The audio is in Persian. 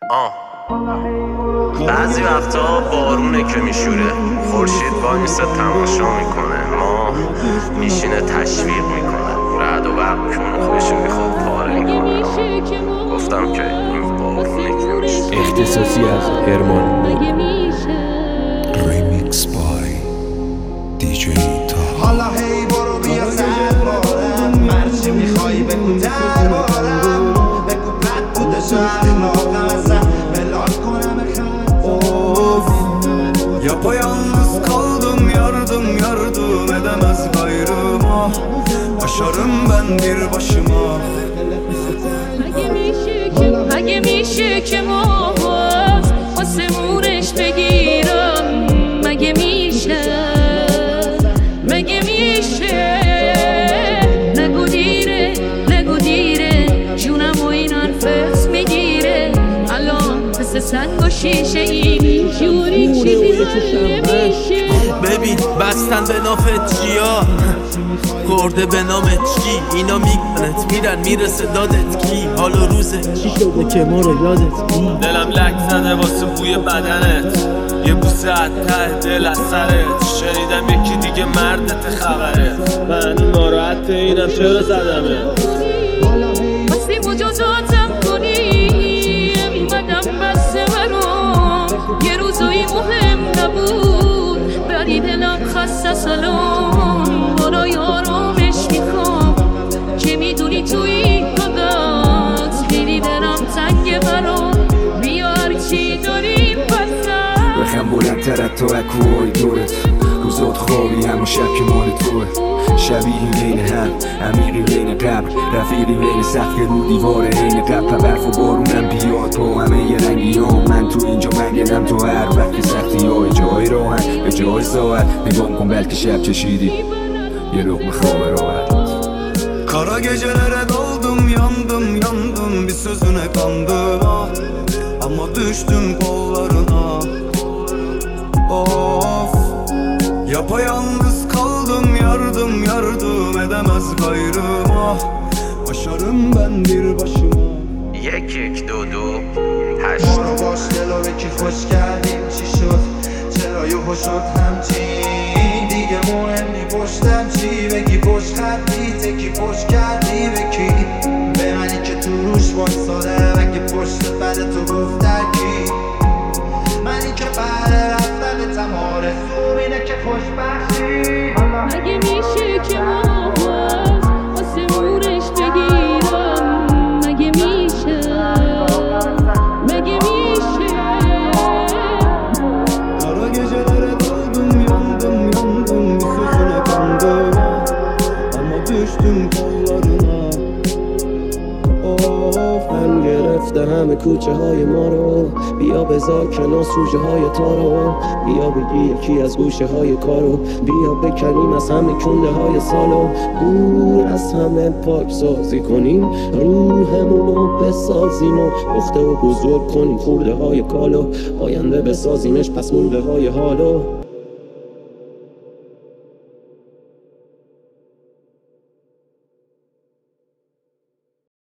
بعضی وقتا بارونه که میشوره، خورشید وای میسه تماشا میکنه، ما میشینه تشویق میکنه، رعد و برق کونه خودشو میخواد پاره میکنه. گفتم که این بارونه که میشه. اختصاصی از هرمان ریمیکس بای دیجی تا. حالا هی برو بیا سر بارم، مرچی میخوایی بگو در بارم، بگو بد بوده شهر ناقم ازم بلال کنم Yapayalnız kaldım, yardım edemez gayrıma. Yaşarım ben bir başıma. اگه میشه که موز آسمونش بگیرم، مگه میشه نگو دیره جونم و این انفس میگیره الان مثل سنگ و شیشه این جوری چیزی نمیشه. ببین بستن به نافت چیا کرده به نامت چی، اینا میکنت میرن میرسه دادت کی، حال و روزه چی شده که ما رو یادت کی. دلم لک زده واسه بوی بدنت، یه بوسه از ته دل از سرت، شنیدم یکی دیگه مردت خبره، من ناراحت اینم چرا زدمه. واسه مجازاتم کنی میمدم بسته برام، یه روزایی مهم نبود ولی دلم خسته سلام، برای آرامش میخوام که میدونی توی حدات خیلی دلم تنگه برام، بیا هرچی داریم پسم بخم بلندتر از تو اکوهای دورت، روزات خوابی همون شب که مال توه، شبیهی بین هم عمیقی بین قبر، رفیقی بین سقف رو دیوار عین قبر، برف و بارونم بیاد با همه ی رنگی ها، من تو اینجا منگنم تو هر وقت که سختی های جای راحت به جای ساعت، نگام کن بلکه شب چشیدی یه لقمه خواب راحت. Kara gecelere doldum, yandım bir sözüne kandım ah. Ama düştüm kollarına. Of, yapayalnız kaldım, yardım edemez gayrıma. Başarım ben bir başıma. یک دو دو هشت. برو باش دلو به کی خوش کردیم چی شد، چرا یهو شد همچین، دیگه مهم نی پشتم چی، بگی پشت خطی تکی پشت کردی به کی، به منی که تو روش واساده اگه پشت بد تو گفت کی، منی که بعد رفتن تمام رسوم اینه که خوشبختی. اگه میشه که موز آسمونش بگیرم، مگه میشه Kara gecelere doldum, yandım bir sözüne kandım ama düştüm kollarına. Of, من گرفته همه کوچه های ما رو، بیا بذار کنار سوژه های تارو، بیا بگی یکی از گوشه های کارو، بیا بکنیم از همه کنده های سالو، دور از همه پاک سازی کنیم روحمونو بسازیم و پخته و بزرگ کنیم خورده های کالو، آینده بسازیمش پس مونده های حالو.